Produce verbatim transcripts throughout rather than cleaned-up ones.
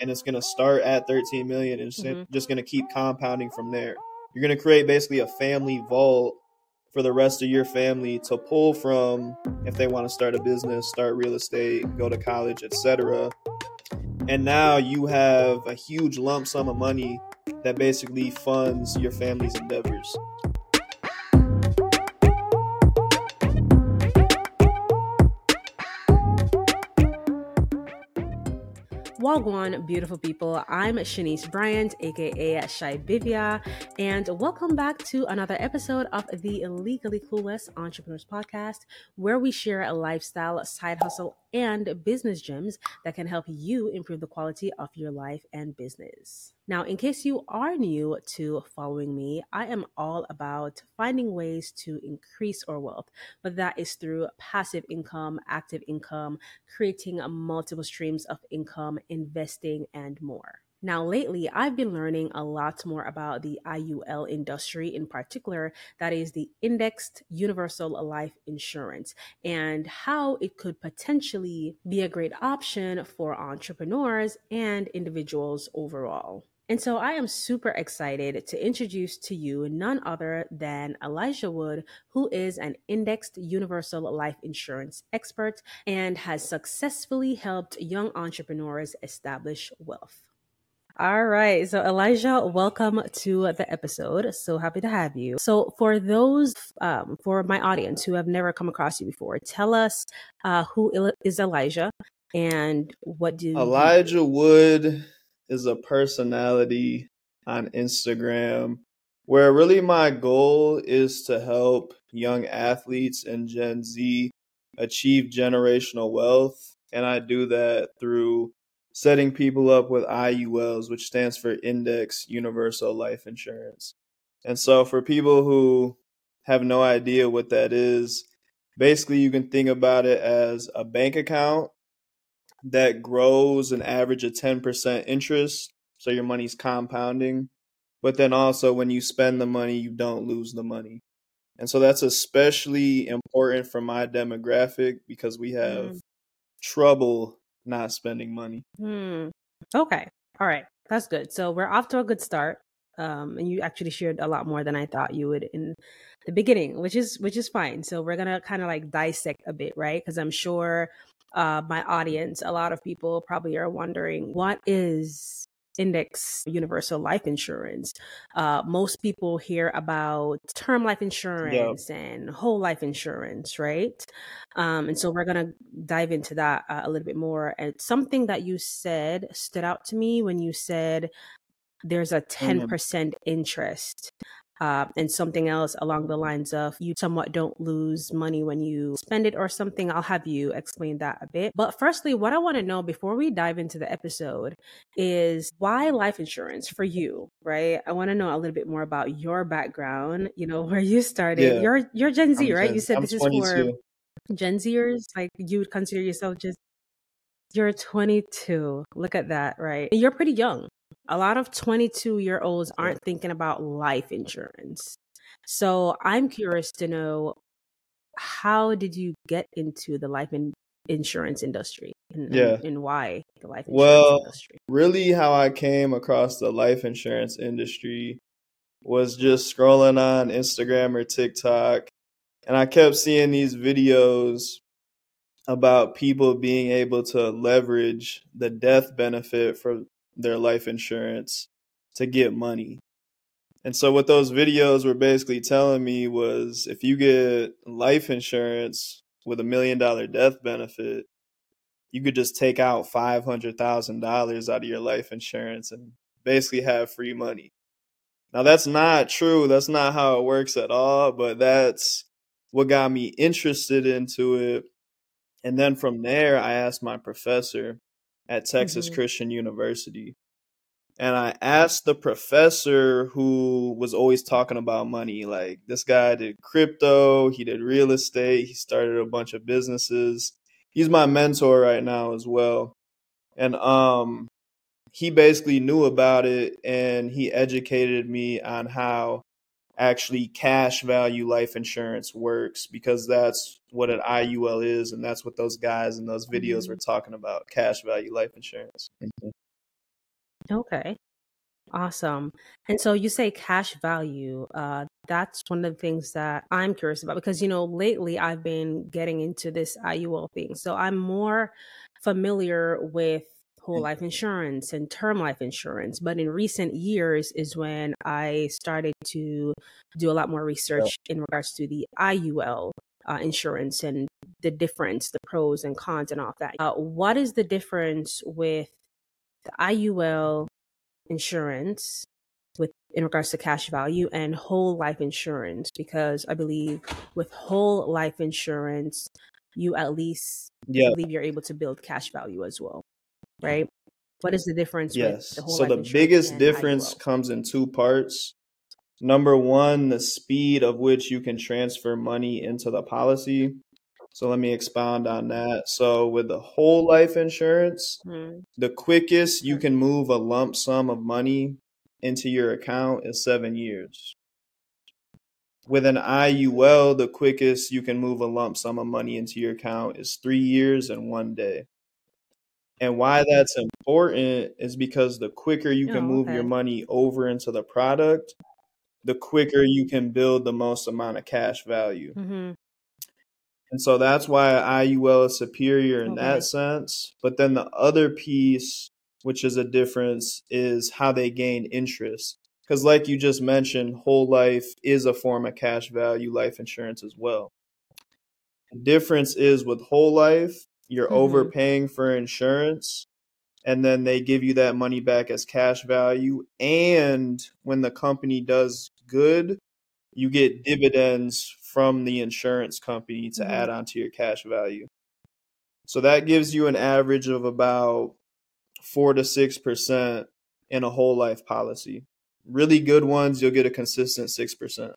and it's going to start at thirteen million and it's Mhm. just going to keep compounding from there. You're going to create basically a family vault for the rest of your family to pull from if they want to start a business, start real estate, go to college, et cetera. And now you have a huge lump sum of money that basically funds your family's endeavors. Wagwan, beautiful people. I'm Shanice Bryant, aka Shy Bivia, and welcome back to another episode of the Legally Clueless Entrepreneurs Podcast, where we share a lifestyle, side hustle, and business gems that can help you improve the quality of your life and business. Now, in case you are new to following me, I am all about finding ways to increase our wealth, whether that is through passive income, active income, creating multiple streams of income, investing, and more. Now, lately, I've been learning a lot more about the I U L industry in particular, that is the Indexed Universal Life Insurance, and how it could potentially be a great option for entrepreneurs and individuals overall. And so I am super excited to introduce to you none other than Elijah Wood, who is an Indexed Universal Life Insurance expert and has successfully helped young entrepreneurs establish wealth. All right. So, Elijah, welcome to the episode. So happy to have you. So, for those, um, for my audience who have never come across you before, tell us uh, who is Elijah and what do Elijah you do? Wood is a personality on Instagram where really my goal is to help young athletes and Gen Z achieve generational wealth. And I do that through setting people up with I U Ls, which stands for Index Universal Life Insurance. And so for people who have no idea what that is, basically you can think about it as a bank account that grows an average of ten percent interest. So your money's compounding. But then also when you spend the money, you don't lose the money. And so that's especially important for my demographic because we have Mm. trouble not spending money. Hmm. Okay. All right. That's good. So we're off to a good start. Um, and you actually shared a lot more than I thought you would in the beginning, which is which is fine. So we're gonna kind of like dissect a bit, right? Because I'm sure uh, my audience, a lot of people probably are wondering, what is Index Universal Life Insurance? Uh, most people hear about term life Yep. insurance and whole life insurance, right? Um, and so we're going to dive into that uh, a little bit more. And something that you said stood out to me when you said there's a ten percent interest. Uh, and something else along the lines of you somewhat don't lose money when you spend it or something. I'll have you explain that a bit. But firstly, what I want to know before we dive into the episode is why life insurance for you, right? I want to know a little bit more about your background, you know, where you started. Yeah, You're you're Gen Z, I'm right? Gen You said I'm this is for twenty-two. Gen Zers, like you would consider yourself just, you're twenty-two. Look at that, right? You're pretty young. A lot of twenty-two year olds aren't thinking about life insurance. So I'm curious to know, how did you get into the life in- insurance industry and, Yeah. and, and why the life insurance Well, industry? really how I came across the life insurance industry was just scrolling on Instagram or TikTok, and I kept seeing these videos about people being able to leverage the death benefit for their life insurance to get money. And so what those videos were basically telling me was if you get life insurance with a million dollar death benefit, you could just take out five hundred thousand dollars out of your life insurance and basically have free money. Now, that's not true. That's not how it works at all, but that's what got me interested into it. And then from there, I asked my professor at Texas Mm-hmm. Christian University. And I asked the professor who was always talking about money. Like, this guy did crypto, he did real estate, he started a bunch of businesses. He's my mentor right now as well. And um he basically knew about it and he educated me on how actually cash value life insurance works because that's what an I U L is and that's what those guys in those videos were talking about, cash value life insurance. Okay. Awesome. And so you say cash value. Uh, that's one of the things that I'm curious about because, you know, lately I've been getting into this I U L thing. So I'm more familiar with whole life insurance and term life insurance. But in recent years is when I started to do a lot more Yeah. research in regards to the I U L uh, insurance and the difference, the pros and cons and all of that. Uh, what is the difference with the I U L insurance with in regards to cash value and whole life insurance? Because I believe with whole life insurance you at least I Yeah. believe you're able to build cash value as well, right? What is the difference with Yes. the whole So life the insurance biggest and difference I U L? comes in two parts. Number one, the speed of which you can transfer money into the policy. So let me expound on that. So with the whole life insurance, Hmm. the quickest you can move a lump sum of money into your account is seven years. With an I U L, the quickest you can move a lump sum of money into your account is three years and one day. And why that's important is because the quicker you can Oh, move your okay. money over into the product, the quicker you can build the most amount of cash value. Mm-hmm. And so that's why I U L is superior in that Okay. sense. But then the other piece, which is a difference, is how they gain interest. Because, like you just mentioned, whole life is a form of cash value life insurance as well. The difference is with whole life, you're Mm-hmm. overpaying for insurance, and then they give you that money back as cash value. And when the company does good, you get dividends from the insurance company to Mm-hmm. add onto your cash value. So that gives you an average of about four to six percent in a whole life policy. Really good ones, you'll get a consistent six percent.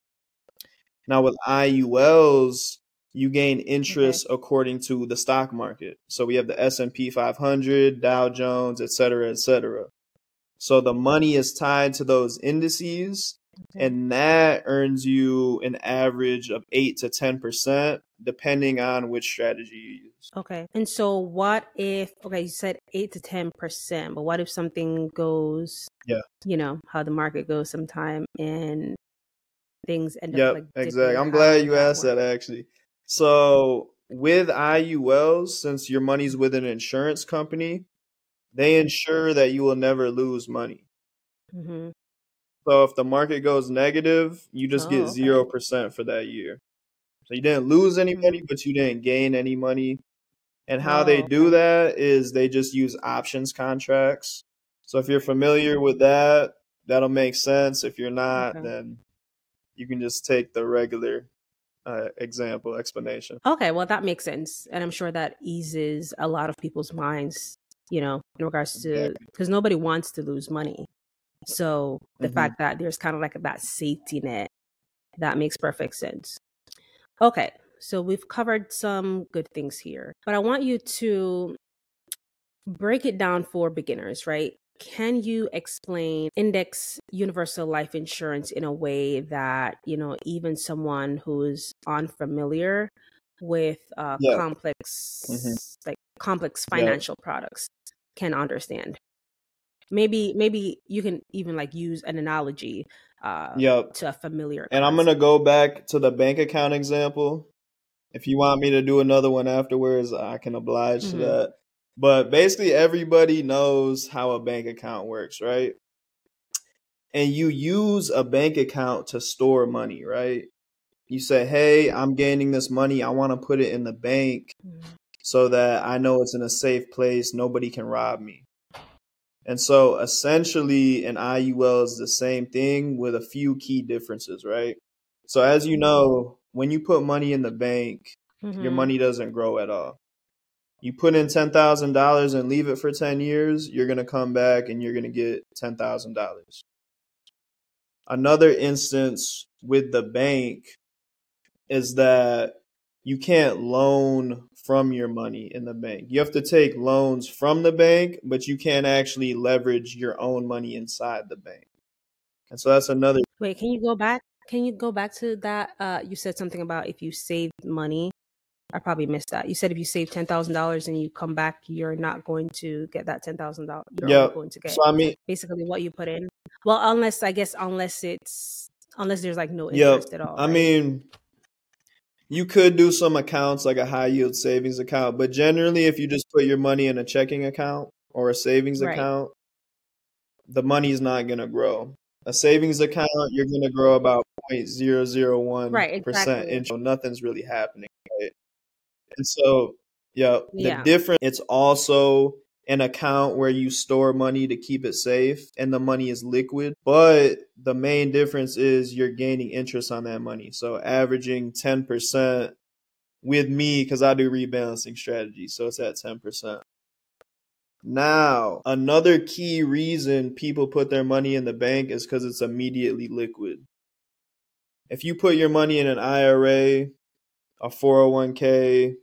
Now with I U Ls, you gain Okay. interest according to the stock market. So we have the S and P five hundred, Dow Jones, et cetera, et cetera. So the money is tied to those indices, Okay. and that earns you an average of eight to ten percent, depending on which strategy you use. Okay. And so what if, okay, you said eight to ten percent, but what if something goes, Yeah. you know, how the market goes sometime and things end up Yep, like exactly. dipping? I'm How glad would you that asked work? that actually. So with I U Ls, since your money's with an insurance company, they ensure that you will never lose money. Mm-hmm. So if the market goes negative, you just get Oh, okay. zero percent for that year. So you didn't lose any Mm-hmm. money, but you didn't gain any money. And how they Oh, do okay. that is they just use options contracts. So if you're familiar with that, that'll make sense. If you're not, Okay. then you can just take the regular uh, example explanation. Okay, well, that makes sense. And I'm sure that eases a lot of people's minds, you know, in regards to, Exactly. because nobody wants to lose money. So the Hmm. fact that there's kind of like that safety net, that makes perfect sense. Okay, so we've covered some good things here, but I want you to break it down for beginners, right? Can you explain index universal life insurance in a way that, you know, even someone who's unfamiliar with uh, Yeah. Hmm. complex, like complex Yep. financial products can understand? Maybe, maybe you can even like use an analogy uh, Yep. to a familiar And I'm concept. gonna go back to the bank account example. If you want me to do another one afterwards, I can oblige to Hmm. that. But basically, everybody knows how a bank account works, right? And you use a bank account to store money, right? You say, hey, I'm gaining this money. I want to put it in the bank so that I know it's in a safe place. Nobody can rob me. And so essentially, an I U L is the same thing with a few key differences, right? So, as you know, when you put money in the bank, your Hmm. money doesn't grow at all. You put in ten thousand dollars and leave it for ten years, you're going to come back and you're going to get ten thousand dollars. Another instance with the bank is that you can't loan from your money in the bank. You have to take loans from the bank, but you can't actually leverage your own money inside the bank. And so that's another. Wait, can you go back? Can you go back to that? Uh, you said something about if you save money. I probably missed that. You said if you save ten thousand dollars and you come back, you're not going to get that ten thousand dollars. You're only Yeah. going to get So I mean, basically what you put in. Well, unless I guess unless it's unless there's like no yeah. interest at all. I right? mean, you could do some accounts like a high yield savings account, but generally, if you just put your money in a checking account or a savings Right. account, the money's not going to grow. A savings account, you're going to grow about zero point zero zero one Right, percent exactly. interest. Nothing's really happening, right? And so, yeah, the Yeah. difference, it's also an account where you store money to keep it safe and the money is liquid. But the main difference is you're gaining interest on that money. So averaging ten percent with me, because I do rebalancing strategies, so it's at ten percent. Now, another key reason people put their money in the bank is because it's immediately liquid. If you put your money in an I R A, a four oh one k,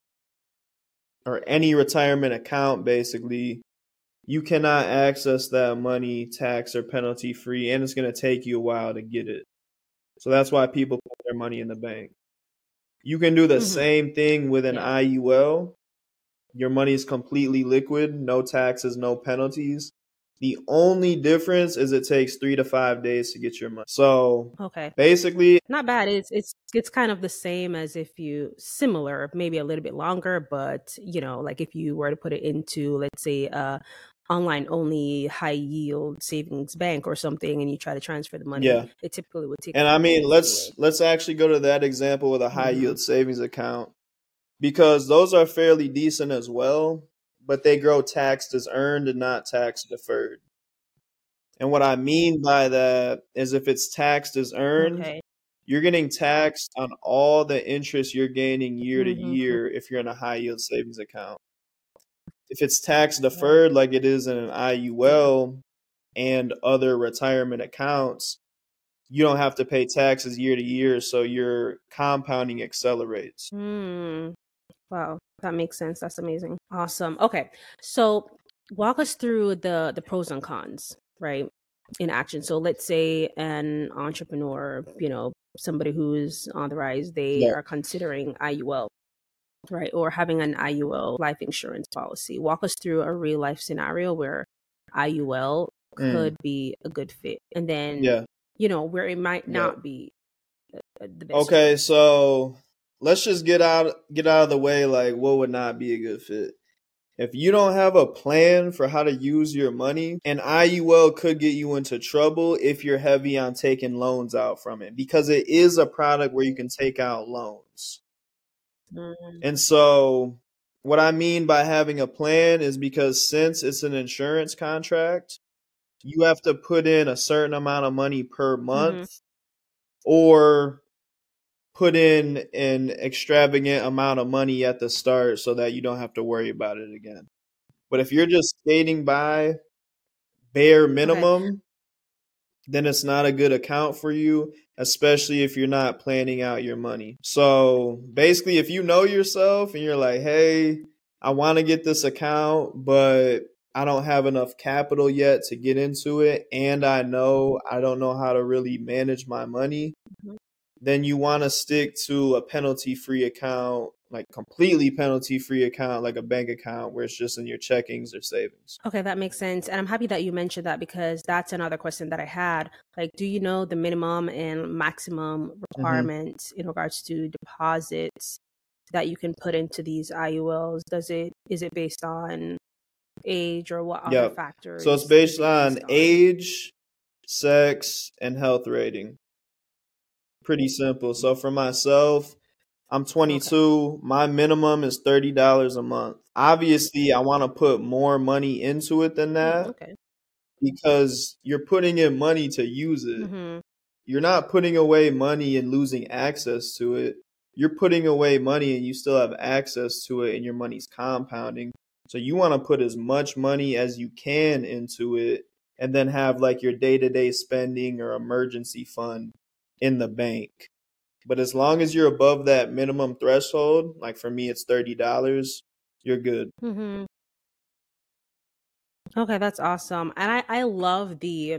or any retirement account, basically, you cannot access that money tax or penalty free, and it's going to take you a while to get it. So that's why people put their money in the bank. You can do the Mhm. same thing with an Yeah. I U L. Your money is completely liquid, no taxes, no penalties. The only difference is it takes three to five days to get your money. So Okay. basically, Not bad. It's it's it's kind of the same as if you similar, maybe a little bit longer, but you know, like if you were to put it into, let's say, uh online only high yield savings bank or something, and you try to transfer the money, yeah. it typically would take And a I couple mean, days let's anyway. let's actually go to that example with a high Mhm. yield savings account, because those are fairly decent as well, but they grow taxed as earned and not tax deferred. And what I mean by that is if it's taxed as earned, Okay. you're getting taxed on all the interest you're gaining year to Mhm. year if you're in a high yield savings account. If it's tax Right. deferred like it is in an I U Yeah. L and other retirement accounts, you don't have to pay taxes year to year, so your compounding accelerates. Hmm. Wow, that makes sense. That's amazing. Awesome. Okay, so walk us through the the pros and cons, right? In action. So let's say an entrepreneur, you know, somebody who's on the rise, they Yeah. are considering I U L, right? Or having an I U L life insurance policy. Walk us through a real life scenario where I U L Mm, could be a good fit. And then, yeah. you know, where it might Yeah. not be uh, the best Okay, choice. so let's just get out get out of the way like what would not be a good fit. If you don't have a plan for how to use your money, an I U L could get you into trouble if you're heavy on taking loans out from it, because it is a product where you can take out loans. Mm, And so what I mean by having a plan is because since it's an insurance contract, you have to put in a certain amount of money per mhm. month or put in an extravagant amount of money at the start so that you don't have to worry about it again. But if you're just skating by bare Okay. minimum, then it's not a good account for you, especially if you're not planning out your money. So basically, if you know yourself and you're like, hey, I want to get this account, but I don't have enough capital yet to get into it, and I know I don't know how to really manage my money, Mhm. then you want to stick to a penalty free account, like completely penalty free account, like a bank account where it's just in your checkings or savings. Okay, that makes sense. And I'm happy that you mentioned that because that's another question that I had. Like, do you know the minimum and maximum hmm requirements in regards to deposits that you can put into these I U Ls? Does it is it based on age or what other Yep. So it's factors is based it on based on? age, sex, and health rating. Pretty simple. So for myself, I'm Okay. twenty-two. My minimum is thirty dollars a month. Obviously, I want to put more money into it than Mm, that okay. because you're putting in money to use it. Mm-hmm. You're not putting away money and losing access to it. You're putting away money and you still have access to it, and your money's compounding. So you want to put as much money as you can into it and then have like your day-to-day spending or emergency fund in the bank. But as long as you're above that minimum threshold, like for me it's thirty dollars, you're good. Mm-hmm. Okay, that's awesome. And I, I love the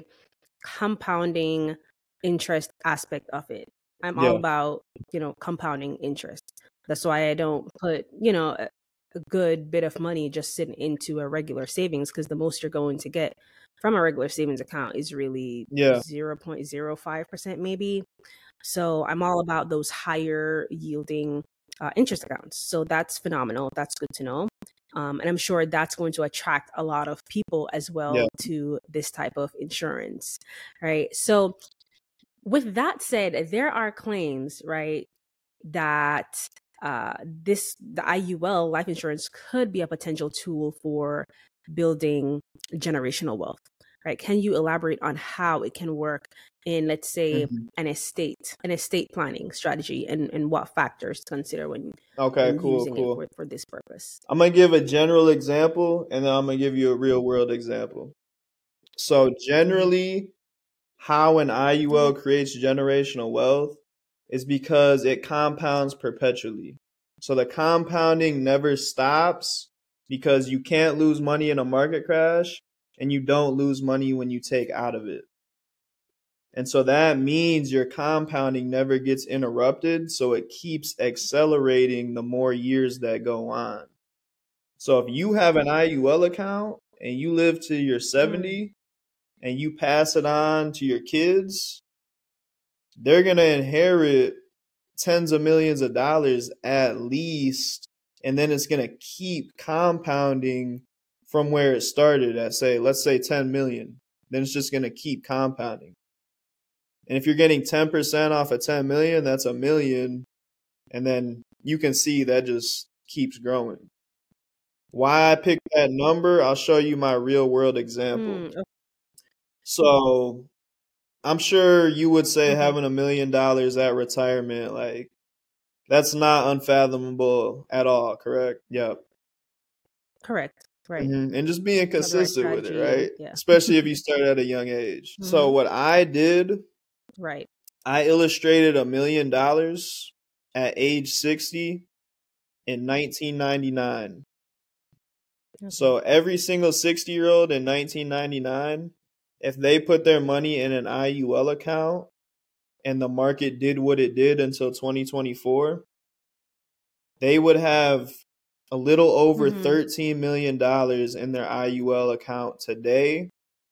compounding interest aspect of it. I'm all Yeah. about, you know, compounding interest. That's why I don't put, you know, a, a good bit of money just sitting into a regular savings, because the most you're going to get from a regular savings account is really Yeah. zero point zero five percent maybe. So I'm all about those higher yielding uh, interest accounts. So that's phenomenal. That's good to know. Um, and I'm sure that's going to attract a lot of people as well Yeah. to this type of insurance, right? So with that said, there are claims, right, that uh, this the I U L life insurance could be a potential tool for building generational wealth, right? Can you elaborate on how it can work in, let's say, Mhm. an estate, an estate planning strategy, and, and what factors to consider when Okay, when cool, using it cool. for, for this purpose? I'm gonna give a general example and then I'm gonna give you a real world example. So generally, how an I U L creates generational wealth is because it compounds perpetually. So the compounding never stops because you can't lose money in a market crash and you don't lose money when you take out of it. And so that means your compounding never gets interrupted. So it keeps accelerating the more years that go on. So if you have an I U L account and you live to your seventy and you pass it on to your kids, they're going to inherit tens of millions of dollars at least. And then it's going to keep compounding from where it started at, say, let's say ten million. Then it's just going to keep compounding. And if you're getting ten percent off of ten million, that's a million. And then you can see that just keeps growing. Why I picked that number, I'll show you my real world example. Mm, okay. So I'm sure you would say Mhm. having a million dollars at retirement, like, that's not unfathomable at all, correct? Yep. Correct. Right. hmm And just being Have the right consistent with it, strategy, and right? yeah. Especially if you start at a young age. So Mhm. what I did, Right. I illustrated a million dollars at age sixty in nineteen ninety-nine. Okay. So every single sixty year old in nineteen ninety-nine, if they put their money in an I U L account and the market did what it did until twenty twenty-four, they would have a little over Mhm. thirteen million dollars in their I U L account today.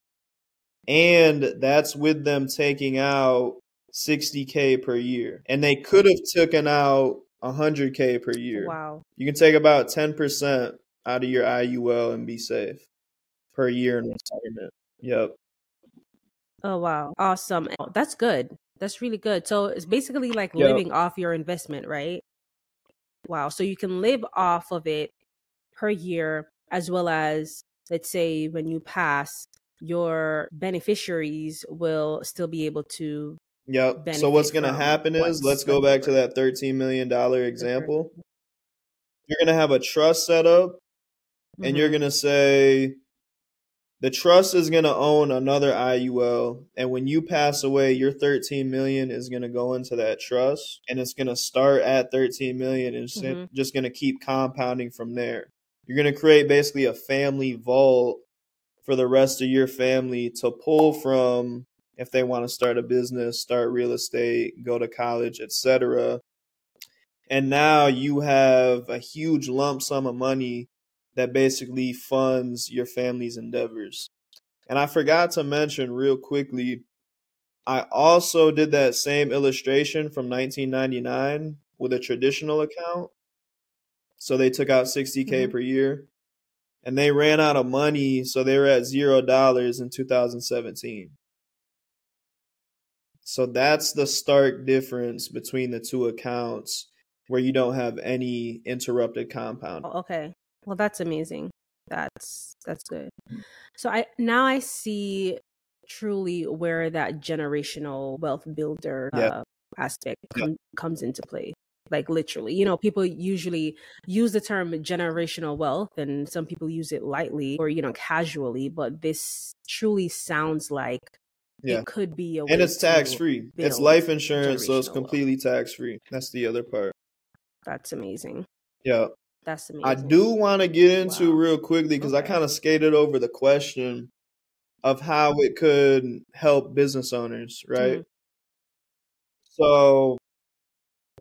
And that's with them taking out sixty K per year. And they could have taken out one hundred K per year. Wow. You can take about ten percent out of your I U L and be safe per year in retirement. Yep. Oh, wow. Awesome. Oh, that's good. That's really good. So it's basically like Yep. living off your investment, right? Wow. So you can live off of it per year, as well as, let's say, when you pass, your beneficiaries will still be able to Yep. So what's benefit going to from happen is, what's let's go left back to over. that thirteen million dollars Okay. example. You're going to have a trust set up and you're Mhm. going to say the trust is going to own another I U L. And when you pass away, your thirteen million dollars is going to go into that trust and it's going to start at thirteen million dollars and it's Mhm. just going to keep compounding from there. You're going to create basically a family vault for the rest of your family to pull from if they want to start a business, start real estate, go to college, et cetera. And now you have a huge lump sum of money that basically funds your family's endeavors. And I forgot to mention real quickly, I also did that same illustration from nineteen ninety-nine with a traditional account. So they took out sixty K Mhm. per year and they ran out of money. So they were at zero dollars in two thousand seventeen. So that's the stark difference between the two accounts where you don't have any interrupted compound. Oh, okay. Well, that's amazing. That's that's good. So I now I see truly where that generational wealth builder Yeah. uh, aspect Yeah. com- comes into play. Like literally, you know, people usually use the term generational wealth, and some people use it lightly or you know casually. But this truly sounds like Yeah. it could be a And way it's tax to free. It's build life insurance, so it's generational wealth. completely tax free. That's the other part. That's amazing. Yeah. That's I amazing. do want to get into Wow. real quickly because I Okay. kind of skated over the question of how it could help business owners, right? Mm. So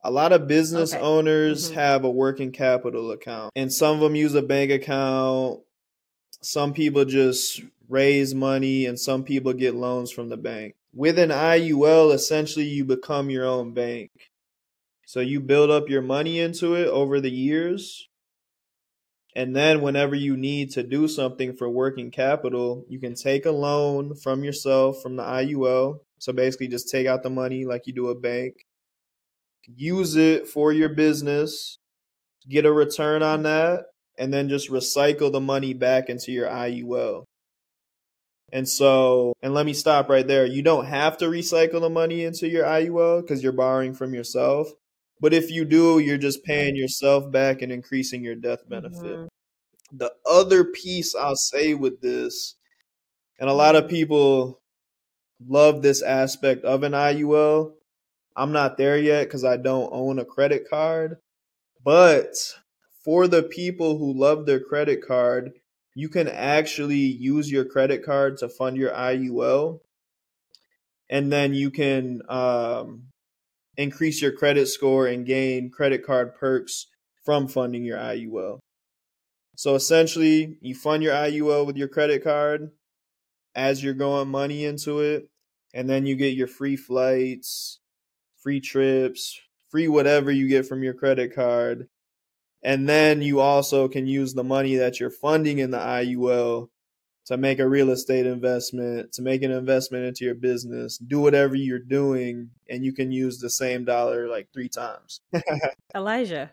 A lot of business Okay. owners Mhm. have a working capital account, and some of them use a bank account. Some people just raise money, and some people get loans from the bank. With an I U L, essentially, you become your own bank. So you build up your money into it over the years. And then whenever you need to do something for working capital, you can take a loan from yourself from the I U L. So basically just take out the money like you do a bank, use it for your business, get a return on that, and then just recycle the money back into your I U L. And so, and let me stop right there. You don't have to recycle the money into your I U L because you're borrowing from yourself. But if you do, you're just paying yourself back and increasing your death benefit. Mhm. The other piece I'll say with this, and a lot of people love this aspect of an I U L. I'm not there yet because I don't own a credit card. But for the people who love their credit card, you can actually use your credit card to fund your I U L. And then you can um, increase your credit score and gain credit card perks from funding your I U L. So essentially, you fund your I U L with your credit card as you're going money into it, and then you get your free flights, free trips, free whatever you get from your credit card. And then you also can use the money that you're funding in the I U L to make a real estate investment, to make an investment into your business, do whatever you're doing, and you can use the same dollar like three times. Elijah,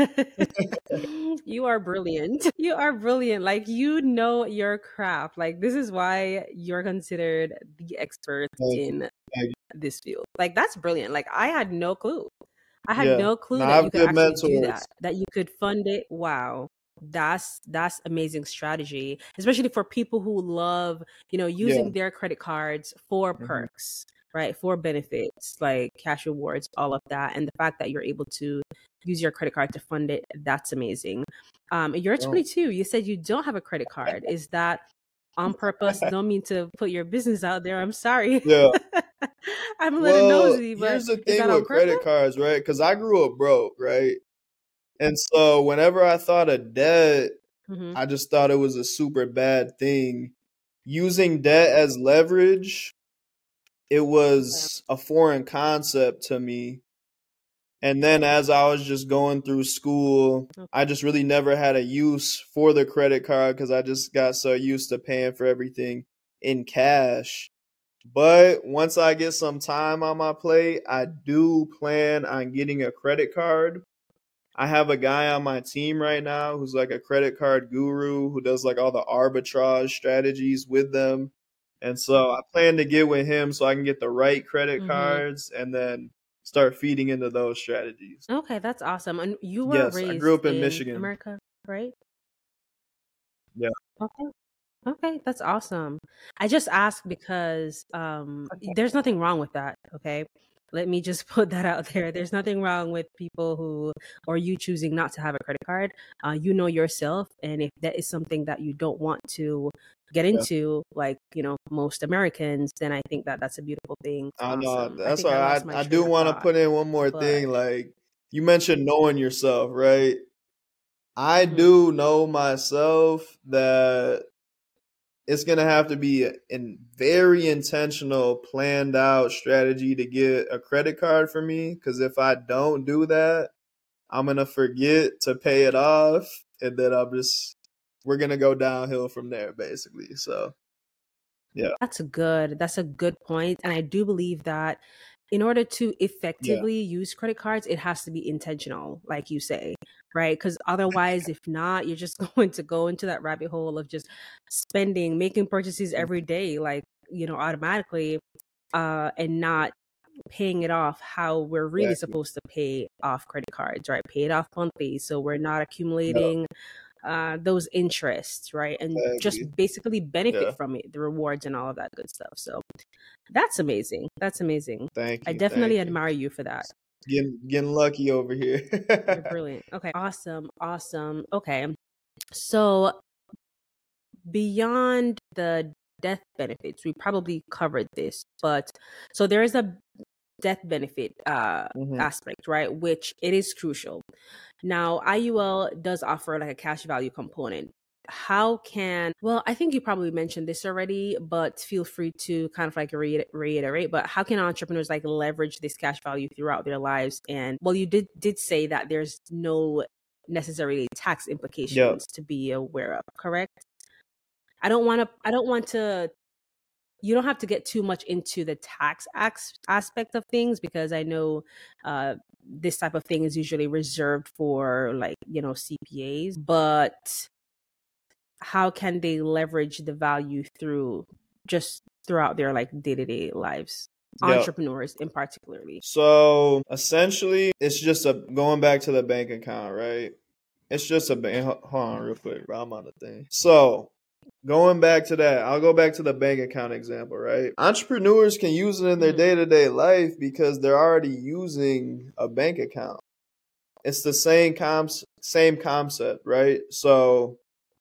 you are brilliant. You are brilliant. Like, you know your craft. Like, this is why you're considered the expert Thank you. in Thank you. this field. Like, that's brilliant. Like, I had no clue. I had Yeah. no clue Now I that you have could good actually do that, mentors. that you could fund it. Wow. That's that's amazing strategy, especially for people who love, you know, Yeah. using their credit cards for hmm perks, right? For benefits like cash rewards, all of that. And the fact that you're able to use your credit card to fund it, that's amazing. Um, you're Oh. twenty-two. You said you don't have a credit card. Is that on purpose? Don't mean to put your business out there. I'm sorry. Yeah. I'm a little Well, nosy, but here's the is thing that on with purpose? credit cards, right? Because I grew up broke, right? And so whenever I thought of debt, Mm-hmm. I just thought it was a super bad thing. Using debt as leverage, it was a foreign concept to me. And then as I was just going through school, I just really never had a use for the credit card because I just got so used to paying for everything in cash. But once I get some time on my plate, I do plan on getting a credit card. I have a guy on my team right now who's like a credit card guru who does like all the arbitrage strategies with them. And so I plan to get with him so I can get the right credit Mm-hmm. cards and then start feeding into those strategies. Okay, that's awesome. And you were Yes, I grew raised up in in Michigan. America, right? Yeah. Okay. Okay, that's awesome. I just asked because um there's nothing wrong with that, okay? Let me just put that out there. There's nothing wrong with people who, or you choosing not to have a credit card. Uh, you know yourself, and if that is something that you don't want to get Yeah. into, like, you know, most Americans, then I think that that's a beautiful thing. It's I know. awesome. I That's think why I I, lost my I train do of want to thought, put in one more but thing. Like you mentioned knowing yourself, right? I mhm. do know myself that it's going to have to be a very intentional, planned out strategy to get a credit card for me. Because if I don't do that, I'm going to forget to pay it off. And then I'm just, we're going to go downhill from there, basically. So, yeah. That's good. That's a good point. And I do believe that in order to Yeah. effectively use credit cards, it has to be intentional, like you say, right? Because otherwise, if not, you're just going to go into that rabbit hole of just spending, making purchases every day, like, you know, automatically, uh, and not paying it off how we're really Exactly. supposed to pay off credit cards, right? Pay it off monthly. So we're not Yeah. accumulating uh, those interests, right? And just Exactly. basically benefit Yeah. from it, the rewards and all of that good stuff. So that's amazing. That's amazing. Thank I you. definitely Thank you. admire you for that. Getting, getting lucky over here. You're brilliant. Okay. Awesome. Awesome. Okay. So beyond the death benefits, we probably covered this, but so there is a death benefit uh, Mm-hmm. aspect, right? Which it is crucial. Now, I U L does offer like a cash value component. How can, well, I think you probably mentioned this already, but feel free to kind of like re- reiterate, but how can entrepreneurs like leverage this cash value throughout their lives? And well, you did, did say that there's no necessarily tax Yep. implications to be aware of, correct? I don't want to, I don't want to, you don't have to get too much into the tax ax- aspect of things, because I know uh, this type of thing is usually reserved for like, you know, C P As, but how can they leverage the value through just throughout their like day-to-day lives, Yep. entrepreneurs in particularly? So essentially, it's just a going back to the bank account, right? It's just a bank. Hold on, real quick, bro. I'm on the thing. So going back to that, I'll go back to the bank account example, right? Entrepreneurs can use it in their Mhm. day to day life because they're already using a bank account. It's the same com- same concept, right? So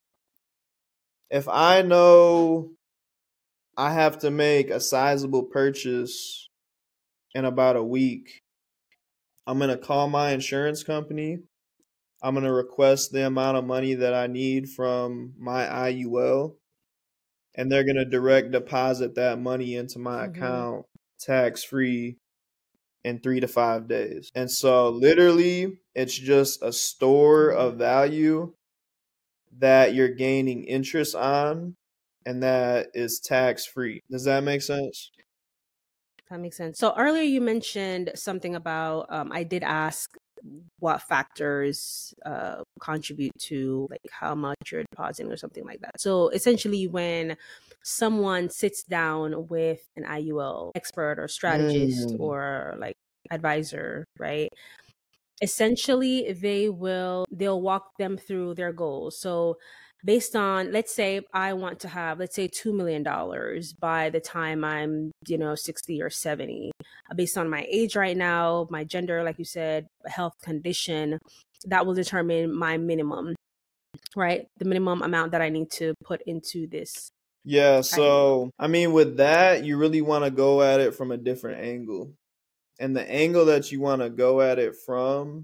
if I know I have to make a sizable purchase in about a week, I'm going to call my insurance company. I'm going to request the amount of money that I need from my I U L, and they're going to direct deposit that money into my Mhm. account tax free in three to five days. And so, literally, it's just a store Mhm. of value that you're gaining interest on, and that is tax free. Does that make sense? That makes sense. So earlier you mentioned something about, um, I did ask what factors uh, contribute to like how much you're depositing or something like that. So essentially, when someone sits down with an I U L expert or strategist Mm. or like advisor, right? Essentially, they will they'll walk them through their goals. So based on, let's say I want to have, let's say two million dollars by the time I'm, you know, sixty or seventy, uh, based on my age right now, my gender, like you said, health condition, that will determine my minimum, right? The minimum amount that I need to put into this Yeah, I U L. so I mean, with that, you really want to go at it from a different angle. And the angle that you want to go at it from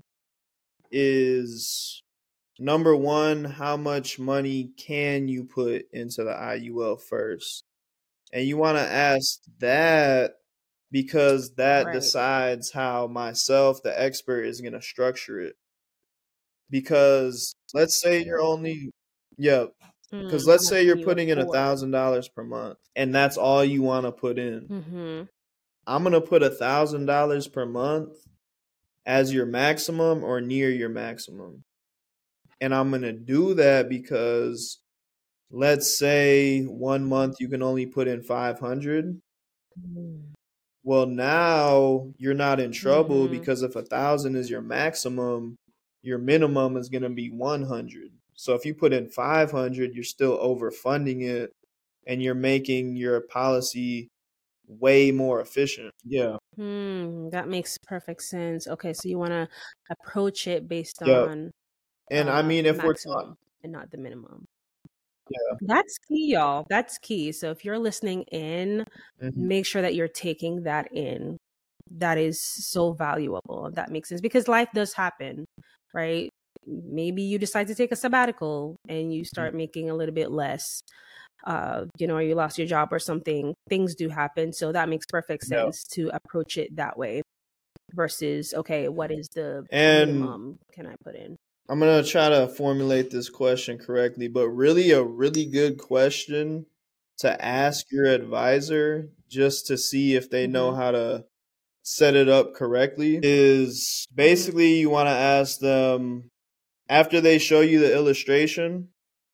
is number one, how much money can you put into the I U L first? And you want to ask that because that Right. decides how myself, the expert, is going to structure it. Because let's say you're only, yeah, because Mm, how let's much say you're can you putting in a afford? thousand dollars per month, and that's all you want to put in. Mm-hmm. I'm gonna put a thousand dollars per month as your maximum or near your maximum, and I'm gonna do that because let's say one month you can only put in five hundred. Well, now you're not in trouble Mm-hmm. because if a thousand is your maximum, your minimum is gonna be one hundred. So if you put in five hundred, you're still overfunding it, and you're making your policy way more efficient. Yeah. Hmm, that makes perfect sense. Okay, so you want to approach it based Yep. on And I uh mean, the if we're talking, maximum and not the minimum. yeah. That's key, y'all. That's key. So if you're listening in, Mhm. make sure that you're taking that in. That is so valuable. That makes sense because life does happen, right? Maybe you decide to take a sabbatical and you start making a little bit less. Uh, you know, or you lost your job or something. Things do happen. So that makes perfect Yeah. sense to approach it that way versus, okay, what is the And minimum can I put in? I'm gonna try to formulate this question correctly, but really a really good question to ask your advisor just to see if they know Mm-hmm. how to set it up correctly is Mm-hmm. basically you want to ask them after they show you the illustration,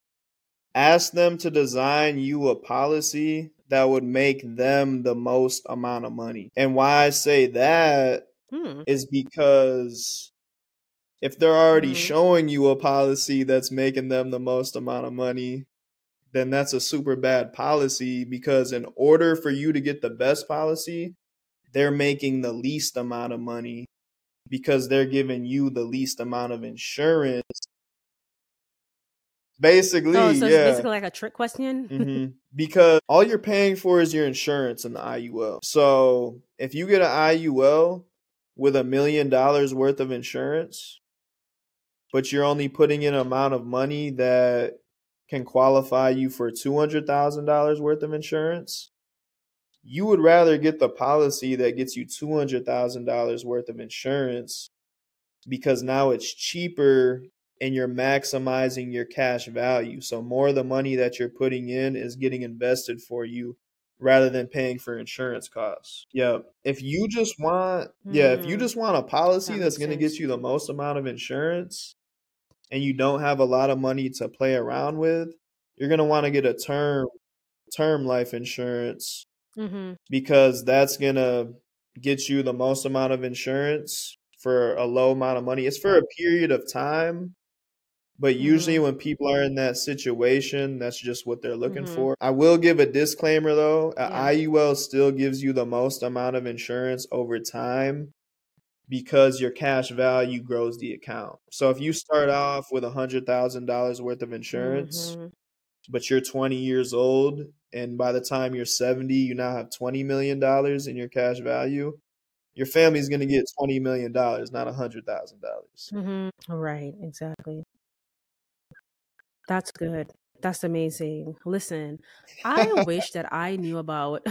ask them to design you a policy that would make them the most amount of money. And why I say that Hmm. is because if they're already Mm-hmm. showing you a policy that's making them the most amount of money, then that's a super bad policy because in order for you to get the best policy, they're making the least amount of money because they're giving you the least amount of insurance. Basically, Oh, so it's yeah. basically like a trick question? hmm Because all you're paying for is your insurance and the I U L. So if you get an I U L with a million dollars worth of insurance, but you're only putting in an amount of money that can qualify you for two hundred thousand dollars worth of insurance, you would rather get the policy that gets you two hundred thousand dollars worth of insurance because now it's cheaper and you're maximizing your cash value. So more of the money that you're putting in is getting invested for you rather than paying for insurance costs. Yeah. If you just want, yeah, if you Mm, just want a policy that that's makes going to get sense. you the most amount of insurance and you don't have a lot of money to play around with, you're going to want to get a term term life insurance Mm-hmm. because that's going to get you the most amount of insurance for a low amount of money. It's for a period of time, but usually Mm-hmm. when people are in that situation, that's just what they're looking Mm-hmm. for. I will give a disclaimer though. A Yeah. I U L still gives you the most amount of insurance over time because your cash value grows the account. So if you start off with one hundred thousand dollars worth of insurance, Mm-hmm. but you're twenty years old, and by the time you're seventy, you now have twenty million dollars in your cash value, your family's going to get twenty million dollars, not one hundred thousand dollars. Mm-hmm. Right, exactly. That's good. That's amazing. Listen, I wish that I knew about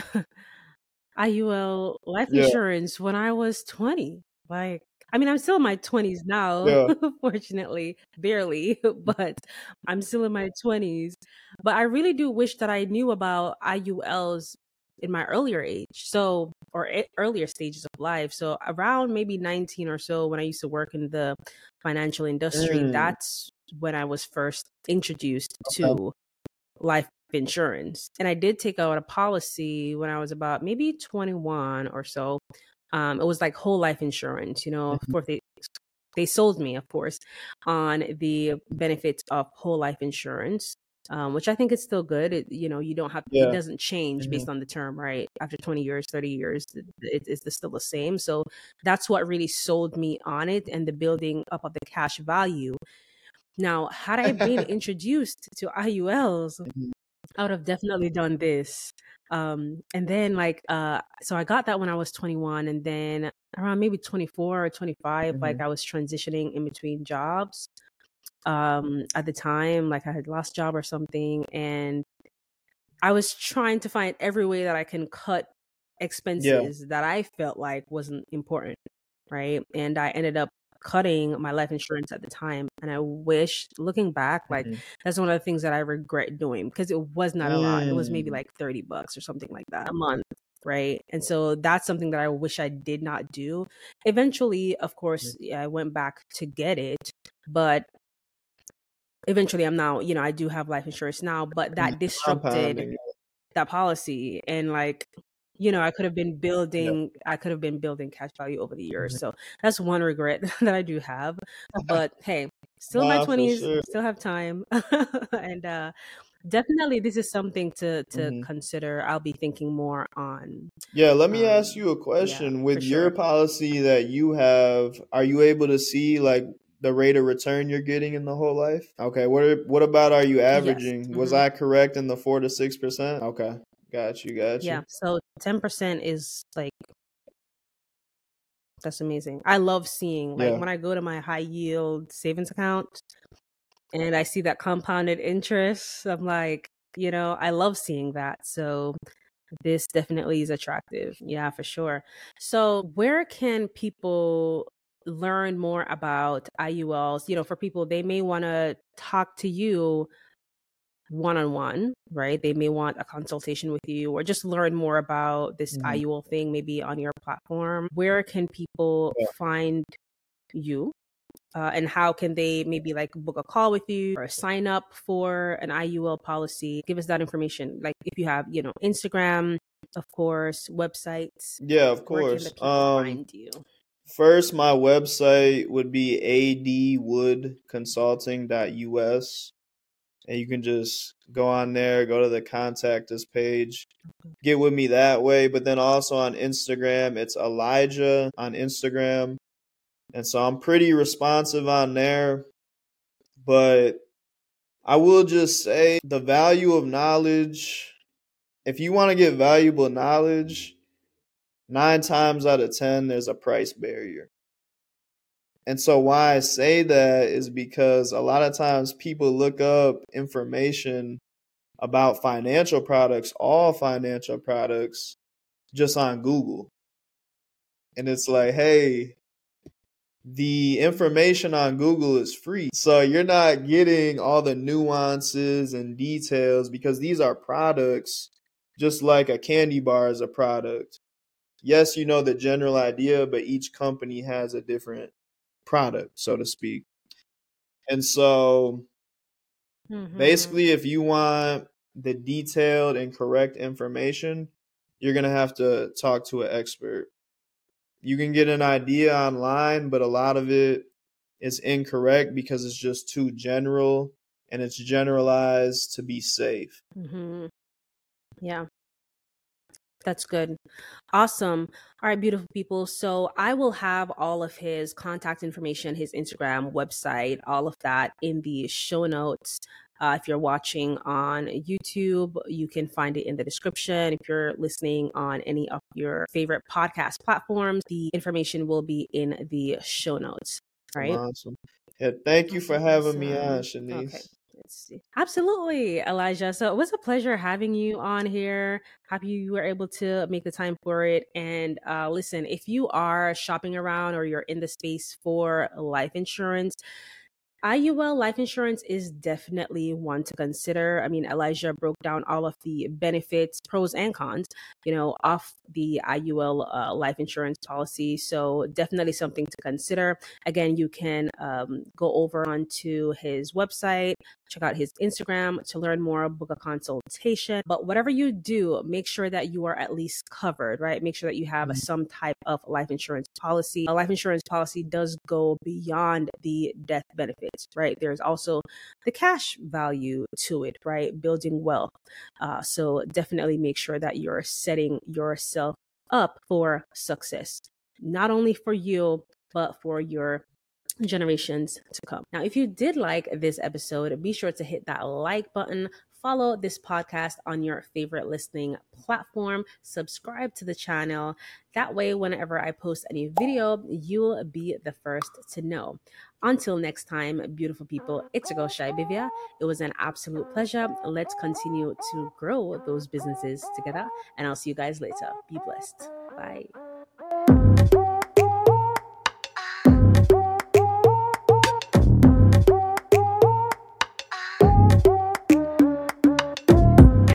I U L life Yeah, insurance when I was twenty. Like, I mean, I'm still in my twenties now, yeah. fortunately, barely, but I'm still in my twenties. But I really do wish that I knew about I U Ls in my earlier age. So, or e- earlier stages of life. So, around maybe nineteen or so, when I used to work in the financial industry, Mm, that's when I was first introduced okay. to life insurance. And I did take out a policy when I was about maybe twenty-one or so. Um, it was like whole life insurance, you know, of Mhm. course they they sold me, of course, on the benefits of whole life insurance. Um, which I think is still good. It, you know, you don't have, it Yeah. doesn't change hmm based on the term, right? After twenty years, thirty years, it, it- it's still the same. So that's what really sold me on it and the building up of the cash value. Now, had I been introduced to I U Ls, Mhm. I would have definitely done this. Um, and then like uh so I got that when I was twenty-one, and then around maybe twenty-four or twenty-five, like Mhm. I was transitioning in between jobs. Um at the time, like I had lost job or something, and I was trying to find every way that I can cut Yeah. expenses that I felt like wasn't important, right? And I ended up cutting my life insurance at the time. And I wish, looking back, like Mhm. that's one of the things that I regret doing because it was not a lot. It was maybe Mm. like thirty bucks or something like that a month. Right. And so that's something that I wish I did not do. Eventually, of course, yeah, I went back to get it, but eventually I'm now, you know, I do have life insurance now, but Mhm. that disrupted Compounding. that policy. And like, you know, I could have been Yeah. building I could have been building cash value over the years. Mhm. So that's one regret that I do have. But hey, still in my Nah, for twenties, sure. still have time. And uh definitely this is something to to Mhm. consider. I'll be thinking more on. Yeah, let me ask Um you a yeah, question. for With your sure. policy that you have, are you able to see like the rate of return you're getting in the whole life? Okay, what are, what about are you Yes. averaging? Was Hmm. I correct in the four to six percent? Okay, got you, got Yeah. you. So ten percent is like, that's amazing. I love seeing, like, Yeah. when I go to my high yield savings account and I see that compounded interest, I'm like, you know, I love seeing that. So this definitely is attractive. Yeah, for sure. So where can people learn more about I U Ls? You know, for people, they may want to talk to you one on one, right? They may want a consultation with you or just learn more about this Mhm. I U L thing, maybe on your platform. Where can people Yeah. find you? Uh, and how can they maybe like book a call with you or sign up for an I U L policy? Give us that information. Like if you have, you know, Instagram, of course, websites, Yeah, of where can the course. people Um, find you? first, my website would be a d wood consulting dot u s. And you can just go on there, go to the contact us page, get with me that way. But then also on Instagram, it's Elijah on Instagram. And so I'm pretty responsive on there, but I will just say the value of knowledge. If you want to get valuable knowledge, nine times out of ten, there's a price barrier. And so why I say that is because a lot of times people look up information about financial products, all financial products, just on Google. And it's like, hey, the information on Google is free. So you're not getting all the nuances and details because these are products, just like a candy bar is a product. Yes, you know the general idea, but each company has a different product, so to speak. And so Mm-hmm. basically, if you want the detailed and correct information, you're going to have to talk to an expert. You can get an idea online, but a lot of it is incorrect because it's just too general and it's generalized to be safe. Mm-hmm. Yeah. That's good. Awesome. All right, beautiful people. So I will have all of his contact information, his Instagram, website, all of that in the show notes. Uh, if you're watching on YouTube, you can find it in the description. If you're listening on any of your favorite podcast platforms, the information will be in the show notes. Right? Awesome. Yeah, thank you for having me on, Awesome. Shanice. Okay. Let's see. Absolutely, Elijah. So it was a pleasure having you on here. Happy you were able to make the time for it. And uh, listen, if you are shopping around or you're in the space for life insurance, I U L life insurance is definitely one to consider. I mean, Elijah broke down all of the benefits, pros and cons, you know, of the I U L uh, life insurance policy. So definitely something to consider. Again, you can um, go over onto his website, check out his Instagram to learn more, book a consultation. But whatever you do, make sure that you are at least covered, right? Make sure that you have some type of life insurance policy. A life insurance policy does go beyond the death benefits, right? There's also the cash value to it, right? Building wealth. Uh, so definitely make sure that you're setting yourself up for success, not only for you, but for your generations to come. Now, if you did like this episode, be sure to hit that like button, follow this podcast on your favorite listening platform, subscribe to the channel. That way, whenever I post a new video, you'll be the first to know. Until next time, beautiful people, it's your girl Shai Bivia. It was an absolute pleasure. Let's continue to grow those businesses together, and I'll see you guys later. Be blessed. Bye.